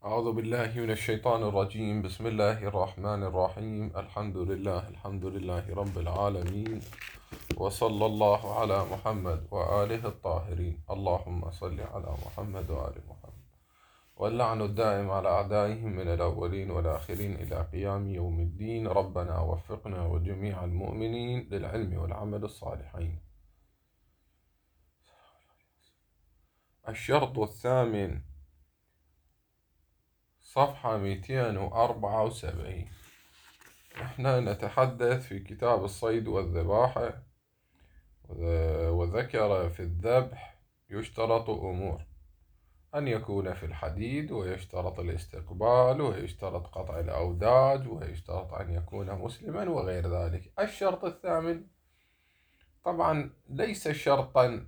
أعوذ بالله من الشيطان الرجيم. بسم الله الرحمن الرحيم. الحمد لله رب العالمين، وصلى الله على محمد وآله الطاهرين. اللهم صل على محمد وآل محمد، واللعن الدائم على أعدائهم من الأولين والآخرين إلى قيام يوم الدين. ربنا وفقنا وجميع المؤمنين للعلم والعمل الصالحين. الشرط الثامن، صفحة 274. احنا نتحدث في كتاب الصيد والذباحة، وذكر في الذبح يشترط أمور: أن يكون في الحديد، ويشترط الاستقبال، ويشترط قطع الأوداج، ويشترط أن يكون مسلما، وغير ذلك. الشرط الثامن طبعا ليس شرطا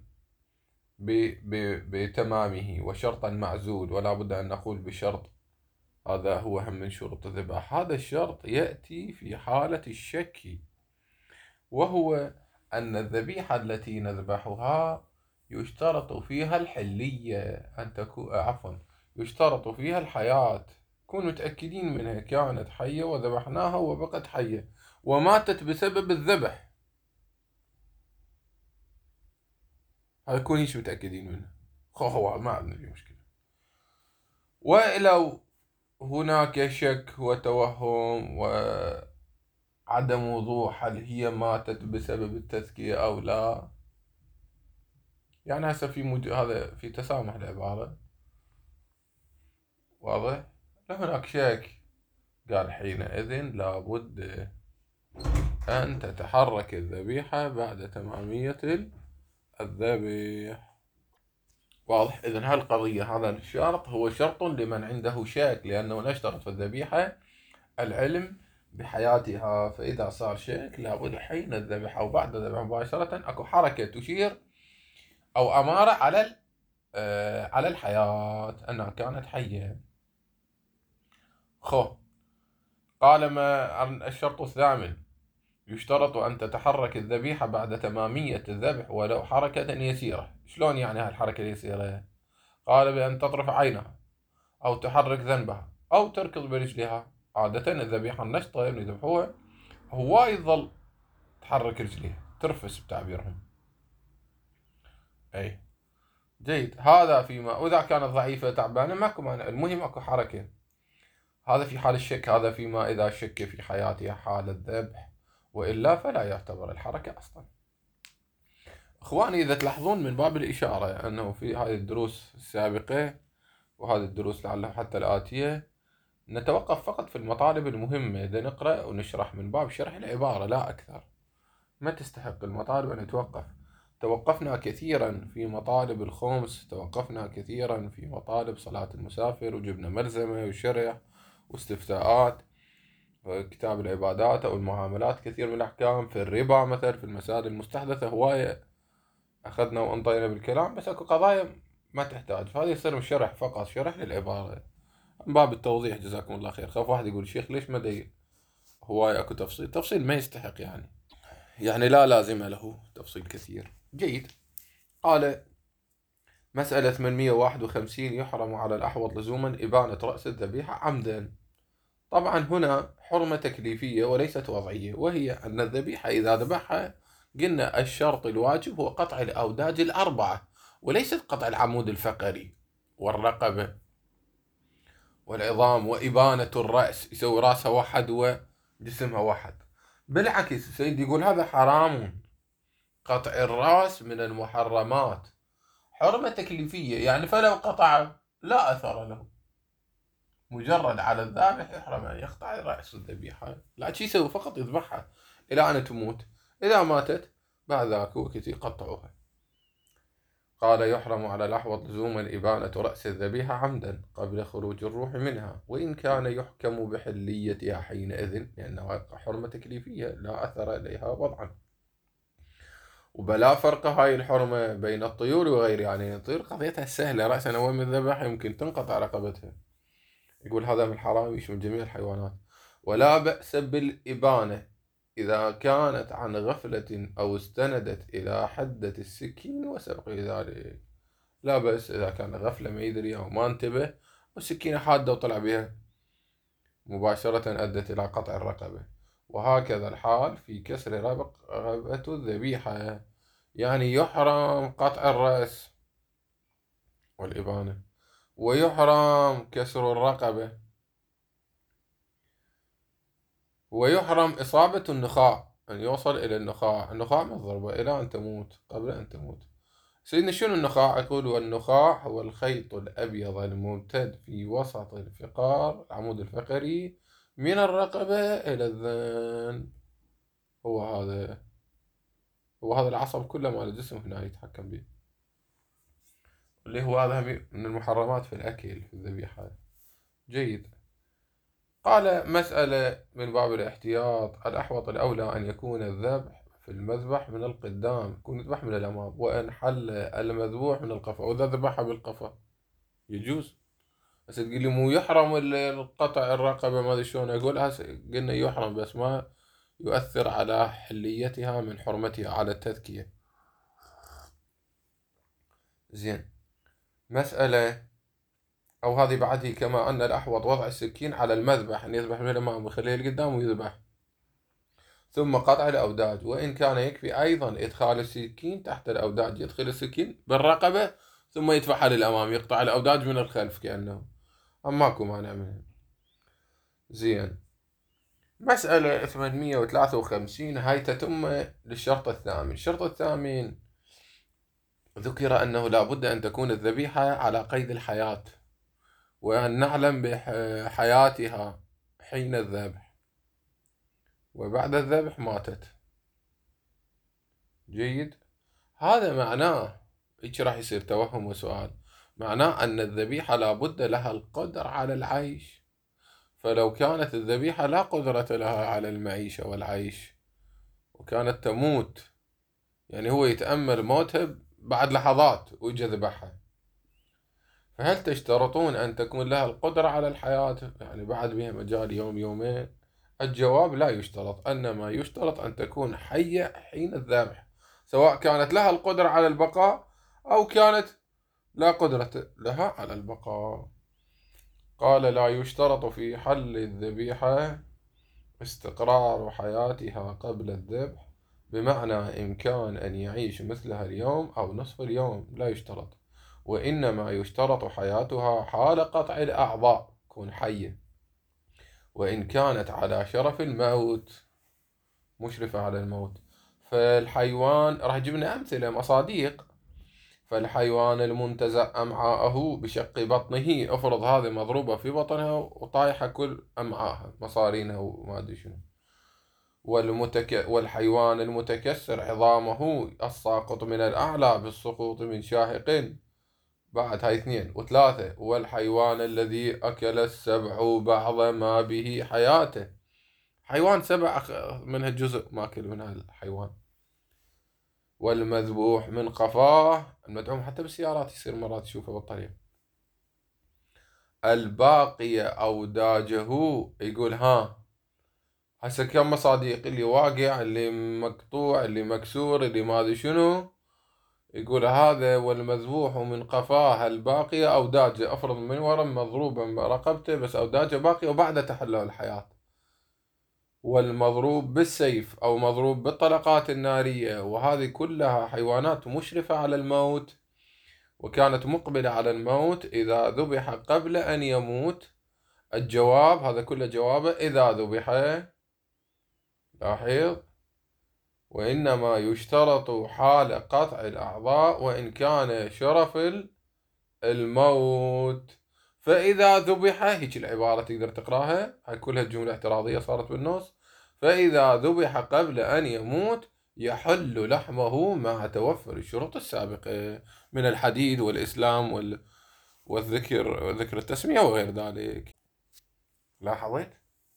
بتمامه وشرطا معزول، ولا بد أن نقول بشرط هذا هو هم من شروط الذبح. هذا الشرط يأتي في حالة الشك، وهو أن الذبيحة التي نذبحها يشترط فيها الحلية، أن تكون يشترط فيها الحياة، نكون متأكدين منها كانت حية وذبحناها وبقت حية وماتت بسبب الذبح، هذا كونيش متأكدين منها، هو ما عندنا مشكلة. ولو هناك شك وتوهم وعدم وضوح هل هي ماتت بسبب التذكية أو لا، يعني هسه هذا في تسامح العبارة، واضح؟ لو هناك شك قال حينئذ لابد أن تتحرك الذبيحة بعد تمامية الذبح. واضح؟ إذن هالقضية، هذا الشرط هو شرط لمن عنده شك، لأنه نشترط في الذبيحة العلم بحياتها، فإذا صار شك لابد حين الذبح أو بعد الذبح مباشرة أكو حركة تشير أو أمارة على الحياة أنها كانت حية. قال ما الشرط الثامن: يشترط أن تتحرك الذبيحة بعد تمامية الذبح ولو حركة يسيرة. شلون يعني هالحركة اليسيرة؟ قال بأن تطرف عينها، أو تحرك ذنبها، أو تركض برجلها. عادة الذبيحة النشطة اللي يذبحوها هو يظل تحرك رجليها، ترفس بتعبيرهم. أي جيد. هذا فيما وإذا كانت ضعيفة تعبانة ماكو مانع، المهم أكو حركة. هذا في حال الشك، هذا فيما إذا شك في حياتها حال الذبح، وإلا فلا يعتبر الحركة أصلا. إخواني، إذا تلاحظون من باب الإشارة أنه في هذه الدروس السابقة وهذه الدروس لعله حتى الآتية نتوقف فقط في المطالب المهمة، إذا نقرأ ونشرح من باب شرح العبارة لا أكثر، ما تستحق المطالب أن نتوقف. توقفنا كثيرا في مطالب الخمس، توقفنا كثيرا في مطالب صلاة المسافر، وجبنا ملزمة وشرح واستفتاءات، كتاب العبادات أو المعاملات، كثير من الأحكام في الربا مثل، في المسائل المستحدثة هواية أخذنا وانطينا بالكلام، بس أكو قضايا ما تحتاج، فهذا يصير شرح فقط، شرح للعبارة من باب التوضيح. جزاكم الله خير. خاف واحد يقول شيخ ليش ما دي هواية أكو تفصيل ما يستحق، يعني لا لازم له تفصيل كثير. جيد. قال مسألة 851: يحرم على الأحوط لزوما إبانة رأس الذبيحة عمدا. طبعا هنا حرمة تكليفية وليست وضعية، وهي أن الذبيحة إذا ذبحها قلنا الشرط الواجب هو قطع الأوداج الأربعة، وليست قطع العمود الفقري والرقبة والعظام وإبانة الرأس، يسوي رأسها واحد وجسمها واحد. بالعكس السيد يقول هذا حرام، قطع الرأس من المحرمات، حرمة تكليفية، يعني فلو قطع لا أثر له، مجرد على الذابح يحرم أن يقطع رأس الذبيحة، لا شي يسوي فقط يذبحها إلى أن تموت، إذا ماتت بعد ذاك وقت يقطعوها. قال يحرم على الأحوط لزوما إبانة رأس الذبيحة عمدا قبل خروج الروح منها، وإن كان يحكم بحليتها حينئذ، لأنها حرمة تكليفية لا أثر إليها وضعا. وبلا فرق هاي الحرمة بين الطيور وغيرها، يعني الطيور قضيتها سهلة، رأسا أول من الذبح يمكن تنقطع رقبتها، يقول هذا من الحرام يشمل جميع الحيوانات. ولا بأس بالإبانة إذا كانت عن غفلة أو استندت إلى حدة السكين وسبق ذلك، لا بأس إذا كان غفلة ما يدري أو ما انتبه والسكينة حادة وطلع بها مباشرة أدت إلى قطع الرقبة. وهكذا الحال في كسر رقبة الذبيحة، يعني يحرم قطع الرأس والإبانة، ويحرم كسر الرقبة، ويحرم إصابة النخاع، أن يوصل إلى النخاع. النخاع من الضربة إلى أن تموت، قبل أن تموت. سيدنا شنو النخاع؟ يقول والنخاع هو الخيط الأبيض الممتد في وسط الفقار، العمود الفقري، من الرقبة إلى الذقن. هو هذا العصب كله مال الجسم هنا يتحكم به، اللي هو هذا من المحرمات في الأكل في الذبيحة. جيد. قال مسألة من باب الاحتياط: الأحوط الأولى أن يكون الذبح في المذبح من القدام، يكون يذبح من الأمام، وإن حل المذبوح من القفا، وإذا ذبحها بالقفا يجوز. بس تقول لي مو يحرم القطع الرقبة، ما أدري شلون أقول. قلنا يحرم بس ما يؤثر على حليتها من حرمتها على التذكية. زين. مسألة أو هذه بعده: كما أن الأحوط وضع السكين على المذبح، أن يذبح من الأمام ويخليه لقدام ويذبح، ثم قطع الأوداج. وإن كان يكفي أيضا إدخال السكين تحت الأوداج، يدخل السكين بالرقبة ثم يدفعها للأمام، يقطع الأوداج من الخلف كأنه، ماكو مانع منه. زين. مسألة 853 هاي تتم للشرط الثامن. الشرط الثامن ذكر أنه لا بد أن تكون الذبيحة على قيد الحياة، وأن نعلم بحياتها حين الذبح، وبعد الذبح ماتت. جيد. هذا معناه إيش راح يصير توهم وسؤال، معناه أن الذبيحة لا بد لها القدر على العيش. فلو كانت الذبيحة لا قدرة لها على المعيشة والعيش وكانت تموت، يعني هو يتأمل موتها بعد لحظات ويجي ذبحها، فهل تشترطون أن تكون لها القدرة على الحياة، يعني بعد بها مجال يوم يومين؟ الجواب لا يشترط، إنما يشترط أن تكون حية حين الذبح، سواء كانت لها القدرة على البقاء أو كانت لا قدرة لها على البقاء. قال لا يشترط في حل الذبيحة استقرار حياتها قبل الذبح، بمعنى إمكان أن يعيش مثلها اليوم أو نصف اليوم، لا يشترط، وإنما يشترط حياتها حال قطع الأعضاء، تكون حية، وإن كانت على شرف الموت، مشرفة على الموت. فالحيوان راح جبنا أمثلة مصاديق: فالحيوان المنتزع أمعاءه بشق بطنه، افرض هذه مضروبة في بطنها وطايحة كل أمعاءها مصارينها وما أدري شنو. والحيوان المتكسر عظامه الساقط من الأعلى بالسقوط من شاهق، بعد هاي 2 و3. والحيوان الذي أكل السبع بعض ما به حياته، حيوان 7 منها جزء ماكل من الحيوان. والمذبوح من قفاه، المدعوم حتى بالسيارات يصير مرات تشوفه بالطريق. الباقية أوداجه، يقول هسه كم مصاديق، اللي واقع، اللي مقطوع، اللي مكسور، اللي ما ادري شنو. يقول هذا والمذبوح من قفاه الباقية أوداجه، افرض من ورا مضروبة رقبته بس أوداجه باقية وبعد تحلل الحياة. والمضروب بالسيف أو مضروب بالطلقات النارية، وهذه كلها حيوانات مشرفة على الموت، وكانت مقبلة على الموت إذا ذبح قبل أن يموت. الجواب هذا كله جوابه إذا ذبح. لاحظ: وإنما يشترط حال قطع الأعضاء وإن كان شرف الموت. فإذا ذبح، هيك العبارة تقدر تقراها، هاي كلها جملة اعتراضية صارت بالنص. فإذا ذبح قبل أن يموت يحل لحمه مع توفر الشروط السابقة من الحديد والإسلام ذكر التسمية وغير ذلك. لاحظت؟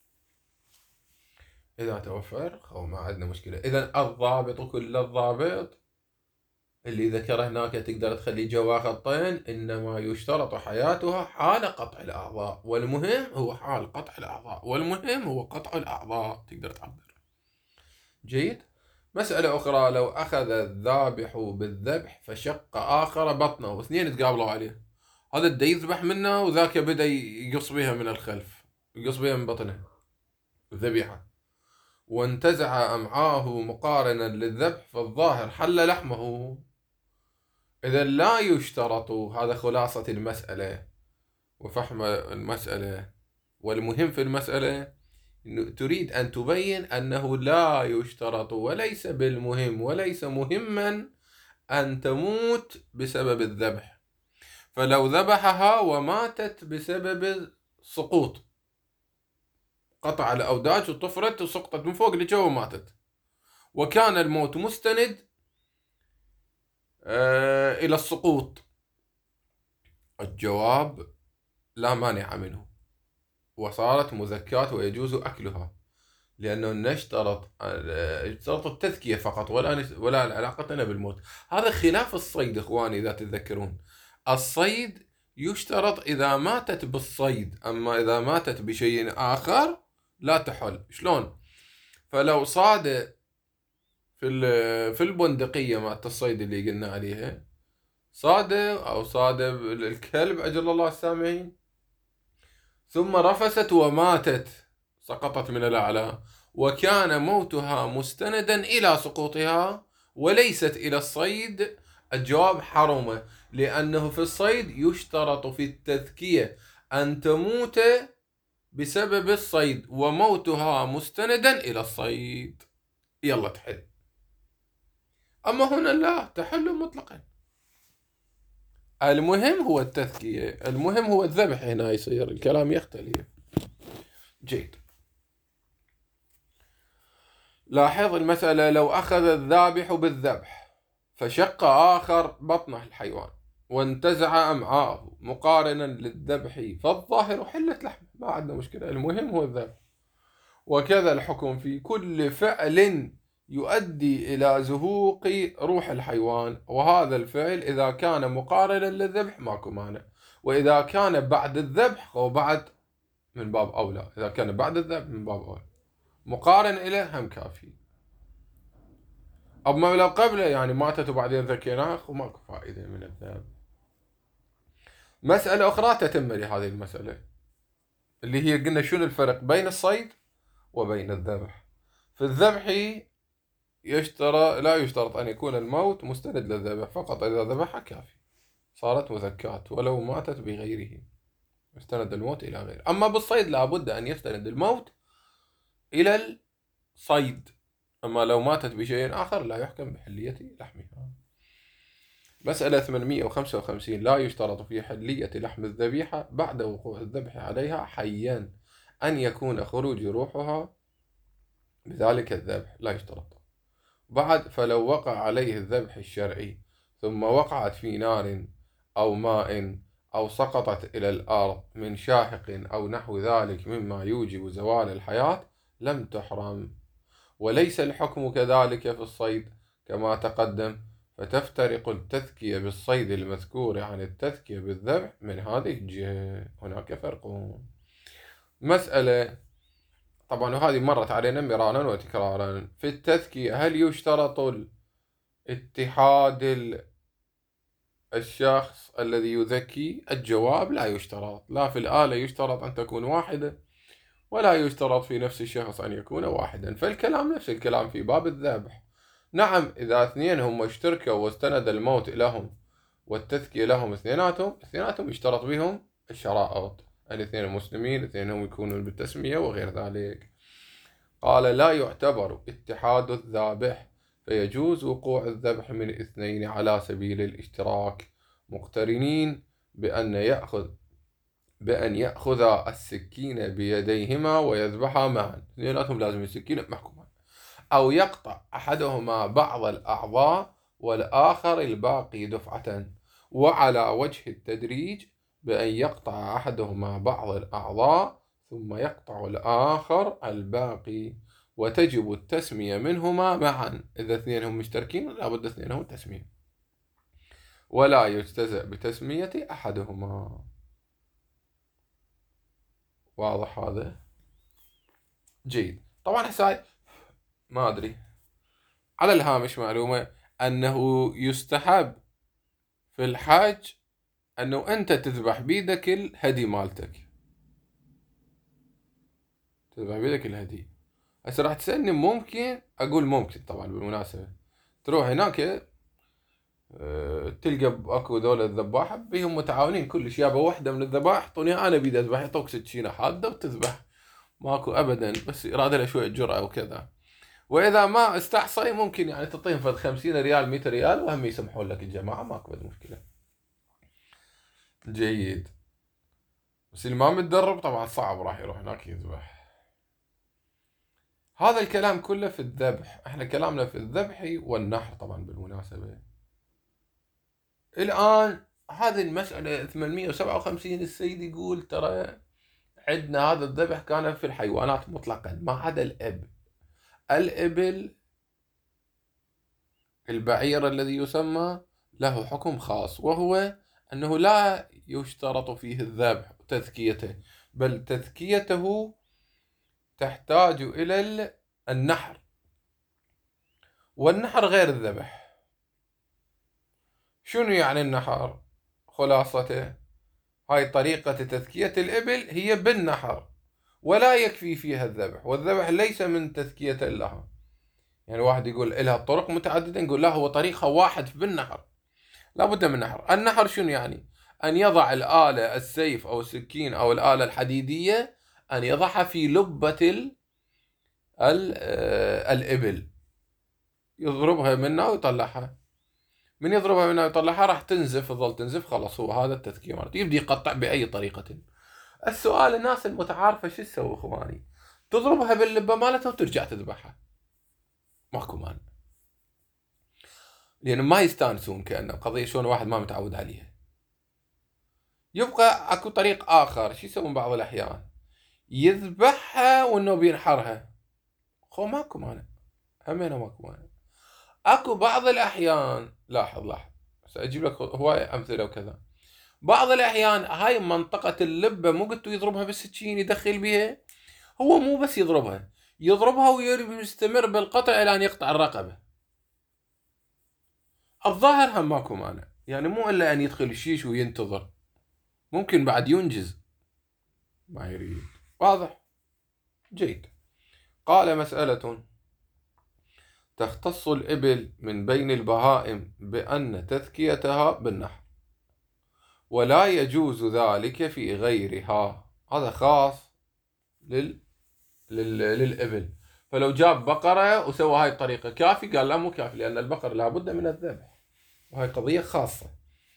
إذا توفر أو ما عندنا مشكلة. إذا الضابط كل الضابط اللي ذكره هناك تقدر تخلي جوا خطين: إنما يشترط حياتها حال قطع الأعضاء، والمهم هو حال قطع الأعضاء، والمهم هو قطع الأعضاء، تقدر تعبر. جيد. مسألة أخرى: لو أخذ الذابح بالذبح فشق آخر بطنه، واثنين تقابلوا عليه، هذا دا يذبح منه وذاك بدأ يقص بها من الخلف، يقص بها من بطنه الذبيحة، وانتزع أمعاءه مقارنا للذبح فالظاهر حل لحمه. إذا لا يشترط، هذا خلاصة المسألة وفهم المسألة. والمهم في المسألة تريد أن تبين أنه لا يشترط وليس بالمهم وليس مهما أن تموت بسبب الذبح. فلو ذبحها وماتت بسبب سقوط، قطع الأوداج وطفرت وسقطت من فوق لجوا وماتت، وكان الموت مستند إلى السقوط، الجواب لا مانع منه، وصارت مزكاة ويجوز أكلها، لأنه نشترط التذكية فقط ولا علاقتنا بالموت. هذا خلاف الصيد إخواني إذا تتذكرون. الصيد يشترط إذا ماتت بالصيد، أما إذا ماتت بشيء آخر لا تحل. شلون؟ فلو صاد في البندقية مالت الصيد اللي قلنا عليها، صاد الكلب أجل الله السامعين، ثم رفست وماتت، سقطت من الأعلى، وكان موتها مستندا إلى سقوطها وليست إلى الصيد، الجواب حرمه، لأنه في الصيد يشترط في التذكية أن تموت بسبب الصيد وموتها مستندا إلى الصيد، يلا تحل. أما هنا لا تحل مطلقا. المهم هو التذكية، المهم هو الذبح، هنا يصير الكلام يختلف. جيد. لاحظ المسألة، لو أخذ الذابح بالذبح فشق آخر بطنه الحيوان وانتزع أمعاءه مقارنا للذبح فالظاهر حلت لحمه، ما عندنا مشكلة، المهم هو الذبح. وكذا الحكم في كل فعل يؤدي إلى زهوق روح الحيوان، وهذا الفعل إذا كان مقارنا للذبح ماكو مانع، وإذا كان بعد الذبح أو بعد من باب أولى، إذا كان بعد الذبح من باب أولى، مقارن إليه هم كافي. أما لو قبله يعني ماتت وبعدين ذكيناها وماكو فائدة من الذبح. مسألة أخرى تتم لهذه المسألة اللي هي قلنا شنو الفرق بين الصيد وبين الذبح. في الذبح لا يشترط أن يكون الموت مستند للذبح، فقط إذا ذبحها كافي، صارت مذكاة ولو ماتت بغيره، يستند الموت إلى غيره. أما بالصيد لابد أن يستند الموت إلى الصيد، أما لو ماتت بشيء آخر لا يحكم بحلية لحمها. مسألة 855، لا يشترط في حلية لحم الذبيحة بعد وقوع الذبح عليها حيا أن يكون خروج روحها بذلك الذبح، لا يشترط. بعد فلو وقع عليه الذبح الشرعي ثم وقعت في نار أو ماء أو سقطت إلى الأرض من شاهق أو نحو ذلك مما يوجب زوال الحياة لم تحرم. وليس الحكم كذلك في الصيد كما تقدم، فتفترق التذكية بالصيد المذكور عن التذكية بالذبح من هذه الجهة، هناك فرق. مسألة طبعا وهذه مرت علينا مرارا وتكرارا في التذكية، هل يشترط اتحاد الشخص الذي يذكي؟ الجواب لا يشترط، لا في الآلة يشترط أن تكون واحدة ولا يشترط في نفس الشخص أن يكون واحدا، فالكلام نفس الكلام في باب الذبح. نعم إذا اثنين هم اشتركوا واستند الموت لهم والتذكية لهم اثنيناتهم يشترط بهم الشرائط، الاثنين مسلمين، الاثنين هم يكونون بالتسمية وغير ذلك. قال لا يعتبر اتحاد الذابح، فيجوز وقوع الذبح من اثنين على سبيل الاشتراك مقترنين بأن يأخذ السكين بيديهما ويذبحا معا، اثنيناتهم لازم السكين محكوما، أو يقطع أحدهما بعض الأعضاء والآخر الباقي دفعة، وعلى وجه التدريج بأن يقطع أحدهما بعض الأعضاء ثم يقطع الآخر الباقي، وتجب التسمية منهما معا. إذا اثنينهم مشتركين لابد اثنينهم التسمية، ولا يجتزأ بتسمية أحدهما. واضح هذا؟ جيد. طبعا هسه ما أدري على الهامش معلومة أنه يستحب في الحج أنه أنت تذبح بيدك الهدي مالتك، تذبح بيدك الهدي. هسه راح تسألني ممكن، أقول ممكن طبعا بالمناسبة. تروح هناك تلقى اكو ذولا الذباحة بيهم متعاونين كلش، يابا وحدة من الذبائح اعطوني انا بيدي اذبح، يعطوك سكينة حادة وتذبح، ماكو ابدا، بس يراد له شوية جرأة وكذا. واذا ما استحصي ممكن يعني تعطيهم فد 50 ريال 100 ريال وهم يسمحون لك الجماعة، ماكو بد مشكلة. جيد. بس اللي ما متدرب طبعا صعب راح يروح هناك يذبح. هذا الكلام كله في الذبح، احنا كلامنا في الذبح والنحر طبعا بالمناسبة. الآن هذه المسألة 857 السيد يقول ترى عندنا هذا الذبح كان في الحيوانات مطلقا ما عدا الإبل. الإبل البعير الذي يسمى له حكم خاص، وهو أنه لا يشترط فيه الذبح وتذكيته، بل تذكيته تحتاج إلى النحر، والنحر غير الذبح. شنو يعني النحر؟ خلاصته هاي طريقة تذكية الإبل هي بالنحر، ولا يكفي فيها الذبح، والذبح ليس من تذكية لها. يعني واحد يقول لها طرق متعددة، نقول لا، هو طريقة واحد بالنحر، لا بد من النحر. النحر شنو يعني؟ أن يضع الآلة السيف أو السكين أو الآلة الحديدية، أن يضعها في لبة الإبل، يضربها منها ويطلعها. من يضربها منها ويطلعها راح تنزف، تظل تنزف، خلاص هو هذا التذكية مالته. يبدي يقطع بأي طريقة. السؤال الناس المتعارفة شو تسوي اخواني؟ تضربها باللبة مالتها وترجع تذبحها، ماكو مانع، لأن ما يستانسون، كأنه قضية شلون واحد ما متعود عليها. يبقى اكو طريق آخر، شو يسوون بعض الأحيان؟ يذبحها وإنه بينحرها، خو ماكو مانع، همينه ماكو مانع. اكو بعض الأحيان، لاحظ سأجيب لك هواية أمثلة وكذا. بعض الأحيان هاي منطقة اللبة مو قلتوا يضربها بالسكين يدخل بيها، هو مو بس يضربها ويستمر بالقطع إلى أن يقطع الرقبة. الظاهر هم ماكو مانع، يعني مو إلا أن يدخل الشيش وينتظر، ممكن بعد ينجز ما يريد. واضح؟ جيد. قال مسألة: تختص الإبل من بين البهائم بأن تذكيتها بالنحر، ولا يجوز ذلك في غيرها. هذا خاص للإبل. فلو جاب بقرة وسوى هاي الطريقة كافي؟ قال لا، مو كافي، لأن البقر لابد من الذبح، وهي قضية خاصة.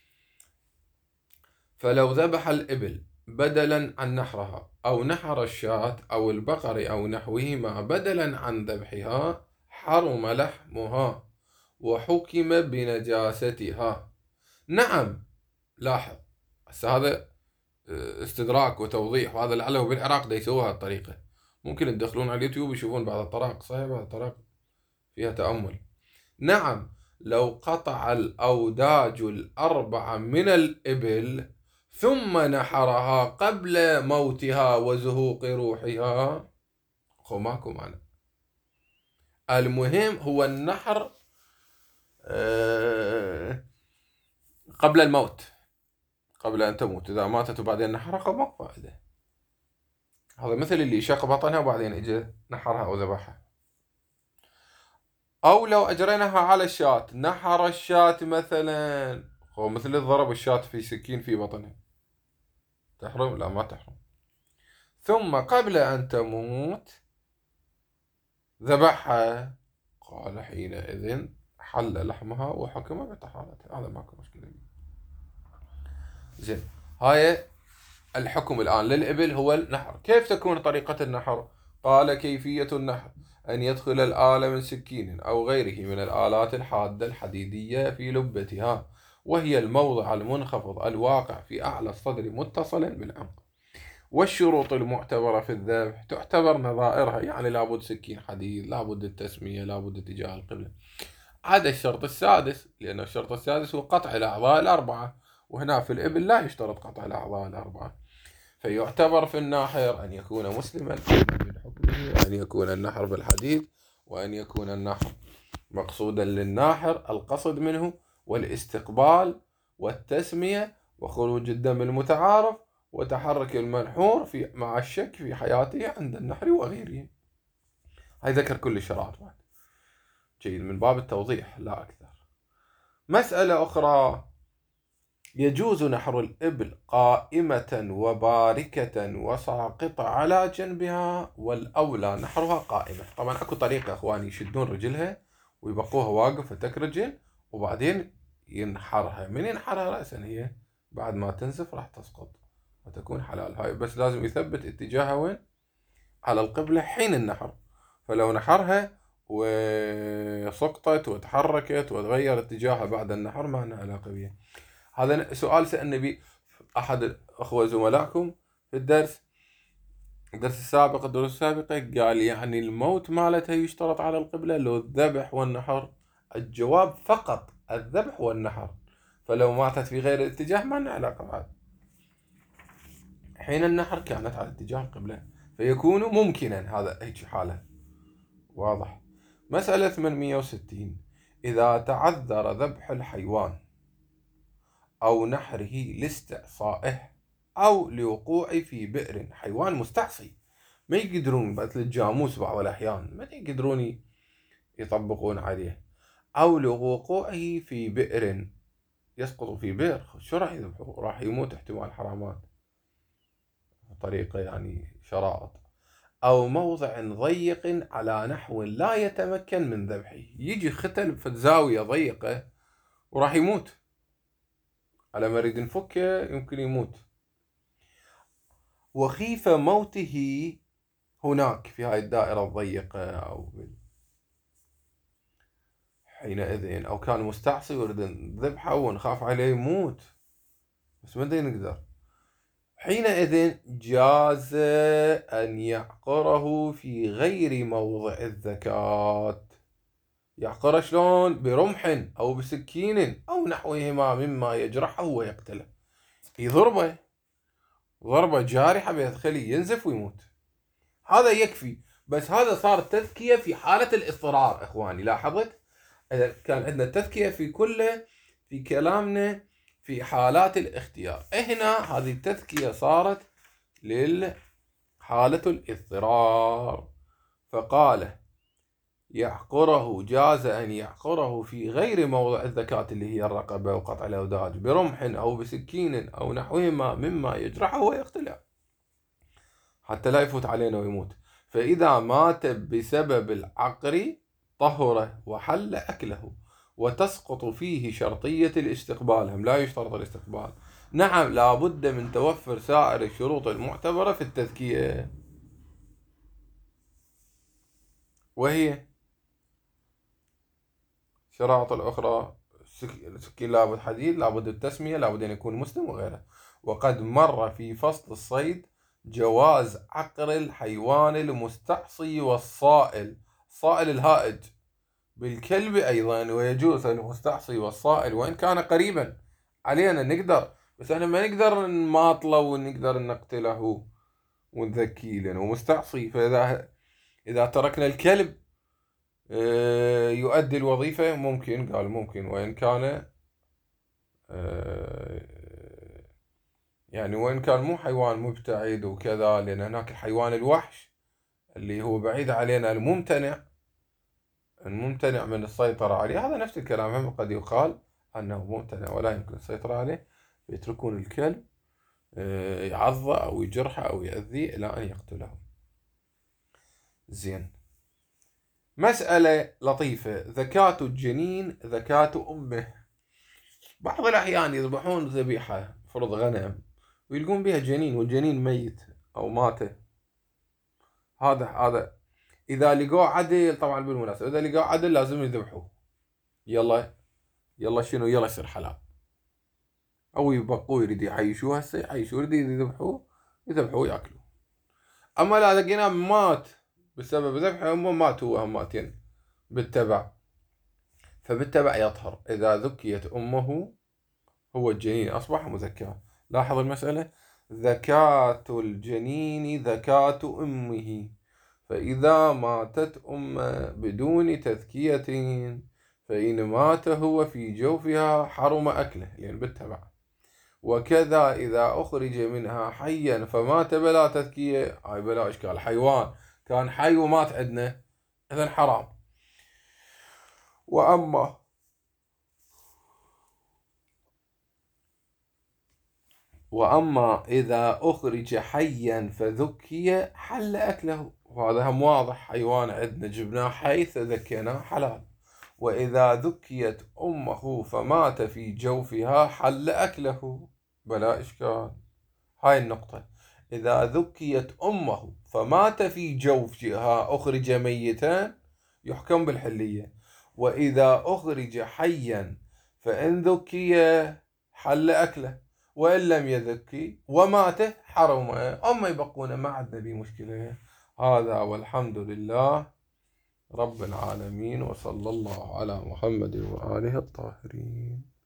فلو ذبح الإبل بدلا عن نحرها، أو نحر الشاة أو البقر أو نحوهما بدلا عن ذبحها، حرم لحمها وحكم بنجاستها. نعم، لاحظ، هذا استدراك وتوضيح، وهذا لعله بالعراق دا يسووها الطريقة. ممكن تدخلون على اليوتيوب يشوفون بعض الطرائق، صحيح بعض الطرائق فيها تأمل. نعم، لو قطع الأوداج الأربعة من الإبل ثم نحرها قبل موتها وزهوق روحها، خو ماكو معنى. المهم هو النحر قبل الموت، قبل أن تموت. إذا ماتت وبعدين نحرها ماكو فائدة. هذا مثل اللي شق بطنها وبعدين اجى نحرها او ذبحها. او لو اجريناها على الشاة، نحر الشاة مثلا، هو مثل الضرب الشاة في سكين في بطنها، تحرم؟ لا، ما تحرم. ثم قبل ان تموت ذبحها، قال حينئذ حل لحمها وحكم بطهارتها. هذا ماكو مشكلة. زين، هاي الحكم الآن للإبل هو النحر. كيف تكون طريقة النحر؟ قال: كيفية النحر أن يدخل الآلة من سكين أو غيره من الآلات الحادة الحديدية في لبتها، وهي الموضع المنخفض الواقع في أعلى الصدر متصلا بالعنق. والشروط المعتبرة في الذبح تعتبر نظائرها، يعني لابد سكين حديد، لابد التسمية، لابد اتجاه القبلة، عدا الشرط السادس، لأن الشرط السادس هو قطع الأعضاء الأربعة، وهنا في الإبل لا يشترط قطع الأعضاء الأربعة. فيعتبر في الناحر أن يكون مسلما من حكمه، وأن يكون النحر بالحديد، وأن يكون النحر مقصودا للناحر القصد منه والاستقبال والتسمية وخروج الدم المتعارف وتحرك المنحور مع الشك في حياته عند النحر وغيره. هاي ذكر كل الشرائط بعد. جيد، من باب التوضيح لا أكثر. مسألة أخرى: يجوز نحر الإبل قائمة وباركة وساقطة على جنبها، والأولى نحرها قائمة. طبعا أكو طريقة أخواني، يشدون رجلها ويبقوها واقف فتك رجل وبعدين ينحرها. من ينحرها رأسا هي بعد ما تنزف راح تسقط وتكون حلال. هاي بس لازم يثبت اتجاهها وين؟ على القبلة حين النحر. فلو نحرها وسقطت وتحركت وتغير اتجاهها بعد النحر ما لنا علاقة بها. هذا سؤال سألني به أحد الأخوة زملائكم في الدرس السابق، الدروس السابقة، قال يعني الموت مالتها يشترط على القبلة لو الذبح والنحر؟ الجواب فقط الذبح والنحر، فلو ماتت في غير الاتجاه ما لنا علاقة بعد. حين النحر كانت على اتجاه القبلة فيكون ممكنا، هذا هيك حالة واضح. مسألة 860: إذا تعذر ذبح الحيوان أو نحره لاستعصائه أو لوقوعه في بئر، حيوان مستعصي ما يقدرون، مثل الجاموس بعض الأحيان ما يقدرون يطبقون عليه، أو لوقوعه في بئر، يسقط في بئر، شو راح يذبحوه؟ راح يموت احتمال حرامات بطريقة يعني شرائط. أو موضع ضيق على نحو لا يتمكن من ذبحه، يجي ختل في زاوية ضيقة وراح يموت، على ما يريد نفكه يمكن يموت. وخيف موته هناك في هاي الدائرة الضيقة، أو حينئذ أو كان مستعصي ورد ذبحه ونخاف عليه يموت بس ما نقدر، حينئذ جاز أن يعقره في غير موضع الذكاة. يعقره شلون؟ برمح أو بسكين أو نحوهما مما يجرحه ويقتله، يضربه ضربة جارحة بيدخلي ينزف ويموت، هذا يكفي. بس هذا صار تذكية في حالة الاضطرار إخواني. لاحظت إذا كان عندنا تذكية في كله في كلامنا في حالات الاختيار، هنا هذه التذكية صارت للحالة الاضطرار. فقال يعقره، جاز أن يعقره في غير موضع الذكاة اللي هي الرقبة وقطع الأوداج برمح أو بسكين أو نحوهما مما يجرحه ويقتله حتى لا يفوت علينا ويموت. فإذا مات بسبب العقر طهره وحل أكله، وتسقط فيه شرطية الاستقبال، هم لا يشترط الاستقبال. نعم، لابد من توفر سائر الشروط المعتبرة في التذكية، وهي الشرائط الأخرى: السكين لابد حديد، لابد التسمية، لابد أن يكون مسلم وغيره. وقد مر في فصل الصيد جواز عقر الحيوان المستعصي والصائل، صائل الهائج بالكلب أيضا، ويجوز المستعصي والصائل وإن كان قريبا علينا نقدر، بس احنا ما نقدر نماطله ونقدر نقتله ونذكيه لأنه مستعصي. فإذا تركنا الكلب يؤدي الوظيفة ممكن، قال ممكن، وإن كان يعني وإن كان مو حيوان مبتعد وكذا، لأن هناك الحيوان الوحش اللي هو بعيد علينا، الممتنع من السيطرة عليه، هذا نفس الكلام، هم قد يقال أنه ممتنع ولا يمكن السيطرة عليه، يتركون الكلب يعضه أو يجرحه أو يأذيه إلى أن يقتله. زين، مسألة لطيفة: ذكاة الجنين ذكاة أمه. بعض الأحيان يذبحون ذبيحة فرض غنم ويلقون بها جنين والجنين ميت أو مات، هذا إذا لقوه عدل، طبعا بالمناسبة إذا لقوه عدل لازم يذبحوه، يلا شنو، يلا يصير حلال، أو يبقوه يريد يعيشوه، هسه يعيشوه، يريد يذبحوه ويأكلوه. أما لا لقيناه مات بسبب ذبح أمه، مات هو ماتين بالتبع، فبالتبع يطهر. إذا ذكيت أمه هو الجنين أصبح مذكى. لاحظ المسألة: ذكاة الجنين ذكاة أمه، فإذا ماتت أمه بدون تذكية فإن مات هو في جوفها حرم أكله، لأن بالتبع. وكذا إذا أخرج منها حيا فمات بلا تذكية، هاي بلا إشكال، حيوان كان حي ومات عندنا إذن حرام. وأما إذا أخرج حيا فذكي حل أكله، وهذا هم واضح، حيوان عندنا جبناه حي فذكيناه حلال. وإذا ذكيت أمه فمات في جوفها حل أكله بلا إشكال. هاي النقطة، إذا ذكيت أمه فمات في جوفها أخرج ميتا يحكم بالحلية. وإذا أخرج حيا فإن ذكي حل أكله، وإن لم يذكي ومات حرم. أما يبقون ما عندنا بي مشكلة. هذا والحمد لله رب العالمين، وصلى الله على محمد وآله الطاهرين.